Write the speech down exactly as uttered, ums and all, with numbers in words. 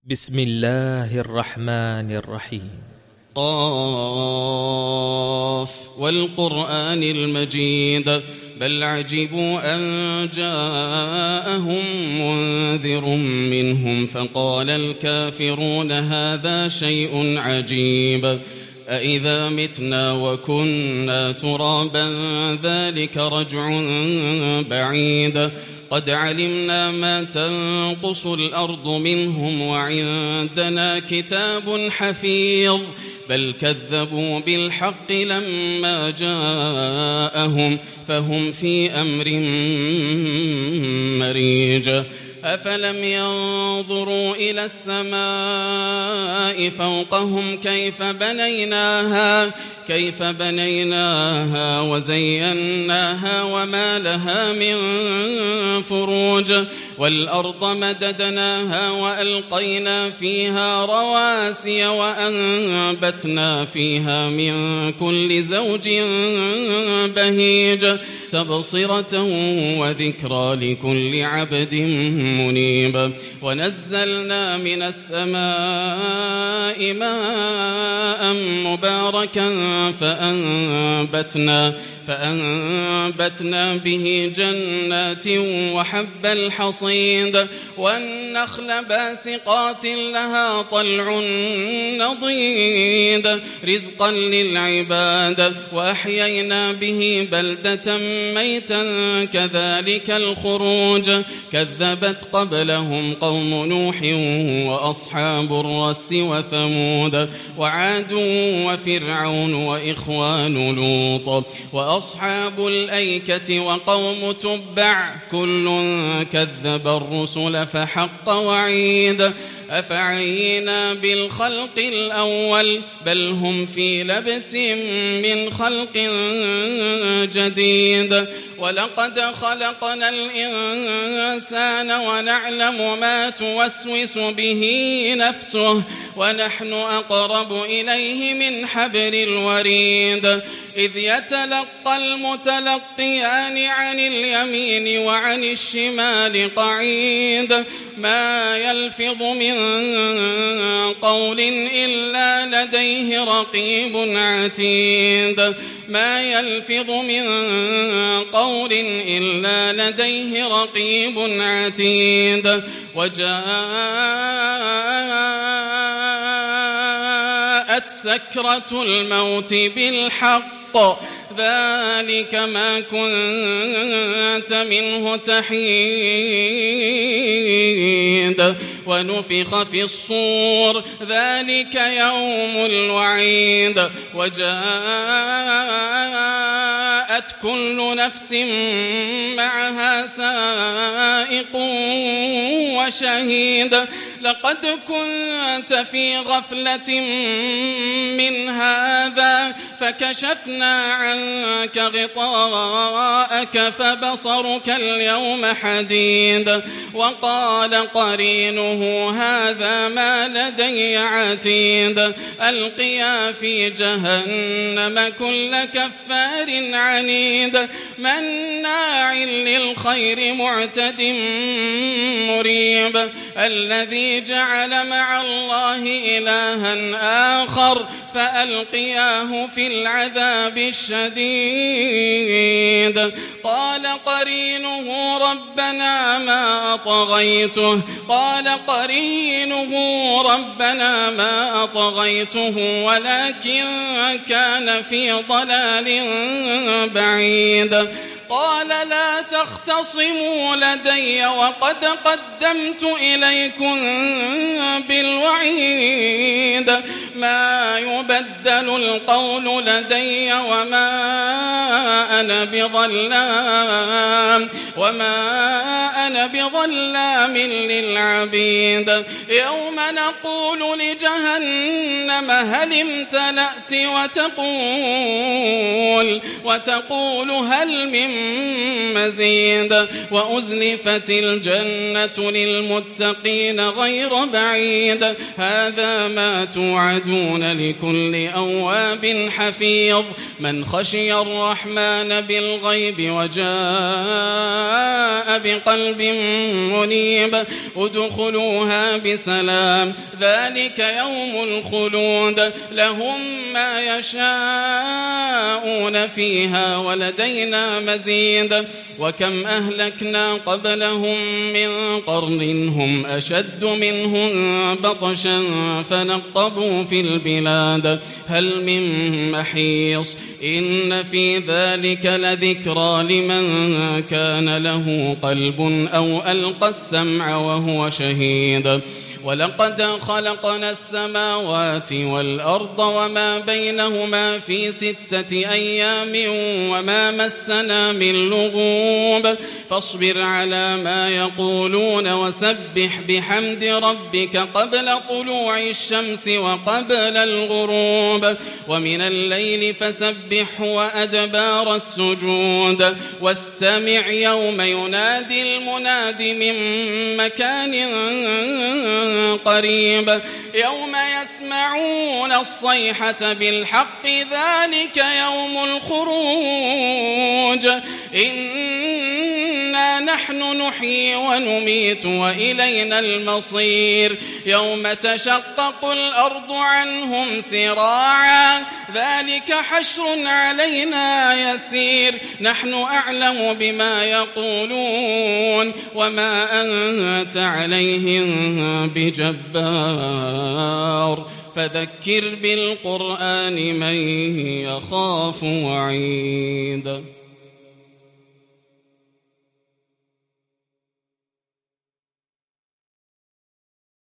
بسم الله الرحمن الرحيم. قاف والقرآن المجيد بل عجبوا أن جاءهم منذر منهم فقال الكافرون هذا شيء عجيب أإذا متنا وكنا ترابا ذلك رجع بعيد قد علمنا ما تنقص الأرض منهم وعندنا كتاب حفيظ بل كذبوا بالحق لما جاءهم فهم في أمر مريج أفلم ينظروا إلى السماء فوقهم كيف بنيناها كيف بنيناها وزيناها وما لها من فروج والأرض مددناها وألقينا فيها رواسي وأنبتنا فيها من كل زوج بهيج تبصرة وذكرى لكل عبد منيب ونزلنا من السماء ماء مباركا فأنبتنا فأنبتنا به جنات وحب الحصيد والنخل باسقات لها طلع نضيد رزقا للعباد وأحيينا به بلدة ميتا كذلك الخروج كذبت قبلهم قوم نوح وأصحاب الرس وثمود وعاد وفرعون وإخوان لوط وأصحاب الأيكة وقوم تبع كل كذب الرسل فحق وعيد أفعينا بالخلق الأول بل هم في لبس من خلق جديد ولقد خلقنا الإنسان ونعلم ما توسوس به نفسه ونحن أقرب إليه من حبل الوريد إذ يتلقى المتلقيان عن اليمين وعن الشمال قعيد ما يلفظ من قول إلا لديه رقيب عتيد ما يلفظ من قول إلا لديه رقيب عتيد وجاءت سكرة الموت بالحق ذلك ما كنت منه تحيد ونفخ في الصور ذلك يوم الوعيد وجاءت كل نفس معها سائق وشهيد لقد كنت في غفلة من هذا فكشفنا عنك غطاءك فبصرك اليوم حديد وقال قرينه هذا ما لدي عتيد ألقيا في جهنم كل كفار عنيد مناع للخير معتد مريب الذي جعل مع الله إلها آخر فألقياه في العذاب الشديد قال قرينه ربنا ما أطغيته قال قرينه ربنا ما أطغيته ولكن كان في ضلال بعيد قال لا تختصموا لدي وقد قدمت إليكم بالوعيد ما يبدل القول لدي وما أنا بظلام وما أنا بظلام للعبيد يوم نقول لجهنم هل امتلأت وتقول وتقول هل من مزيد وأزلفت الجنة للمتقين غير بعيد هذا ما توعد توعدون لكل أواب حفيظ من خشي الرحمن بالغيب وجاء بقلب منيب ادخلوها بسلام ذلك يوم الخلود لهم ما يشاءون فيها ولدينا مزيد وكم أهلكنا قبلهم من قرن هم أشد منهم بطشا فنقبوا في البلاد هل من محيص إن في ذلك لذكرى لمن كان له قلب أو ألقى السمع وهو شهيد ولقد خلقنا السماوات والأرض وما بينهما في ستة أيام وما مسنا من لغوب فاصبر على ما يقولون وسبح بحمد ربك قبل طلوع الشمس وقبل الغروب ومن الليل فسبح وأدبار السجود واستمع يوم ينادي المناد من مكان قريب يوم يسمعون الصيحة بالحق ذلك يوم الخروج إنا نحن نحيي ونميت وإلينا المصير يوم تشقق الأرض عنهم سراعا ذلك حشر علينا يسير نحن أعلم بما يقولون وما أنت عليهم بجبار فذكر بالقرآن من يخاف وعيد.